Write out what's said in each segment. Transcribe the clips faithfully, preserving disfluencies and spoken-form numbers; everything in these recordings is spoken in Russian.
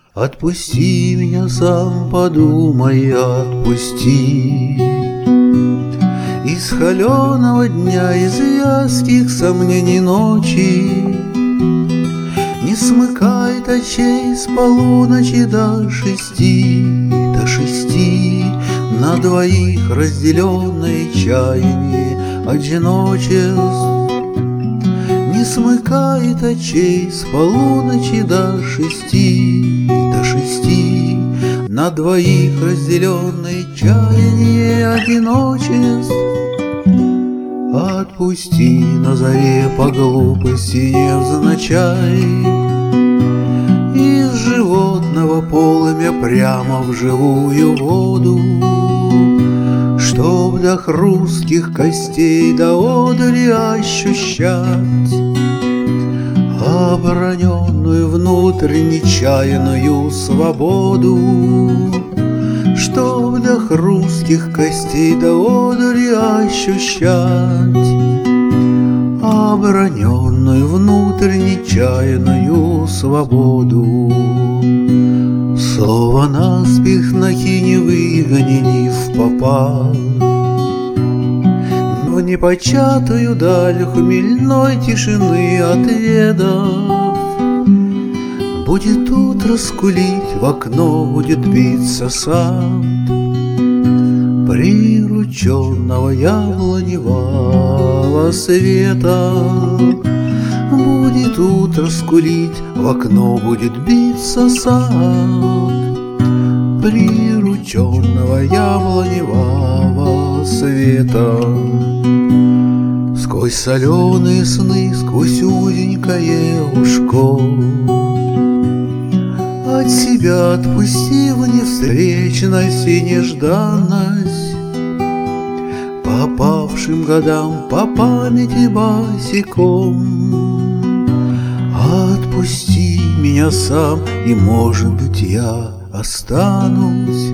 Отпусти меня сам, подумай, отпусти. Из холеного дня, из вязких сомнений ночи не смыкает очей с полуночи до шести, до шести. На двоих разделенные чаяние одиночеств не смыкает очей с полуночи до шести, до шести. На двоих разделенные чаяние одиночеств. Отпусти на заре по глупости невзначай из животного полымя прямо в живую воду, чтоб до хрустких костей до одури ощущать обороненную внутрь нечаянную свободу, чтоб до хрустких костей до одури ощущать обороненную внутрь нечаянную свободу. Слово наспех накинь, выгони в попад в непочатую даль хмельной тишины отведав. Будет утро скулить, в окно будет биться сад прирученного яблоневого света. Будет утро скулить, в окно будет биться сад прирученного яблоневого света. Сквозь соленые сны, сквозь узенькое ушко от себя отпустив невстречность и нежданность, попавшим годам по памяти босиком. Отпусти меня сам, и, может быть, я останусь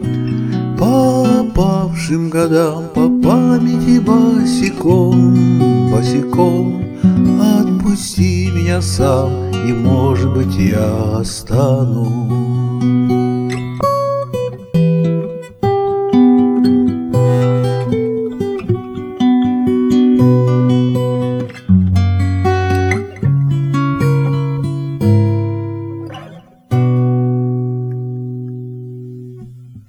попавшим годам по памяти босиком, босиком. Отпусти меня сам, и, может быть, я останусь.